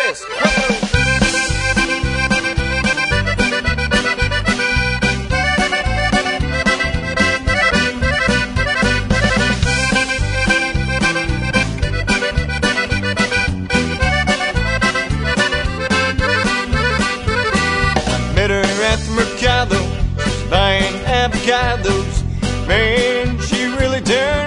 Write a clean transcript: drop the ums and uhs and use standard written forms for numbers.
this. Met her at the Mercado, buying avocados. Man, she really turned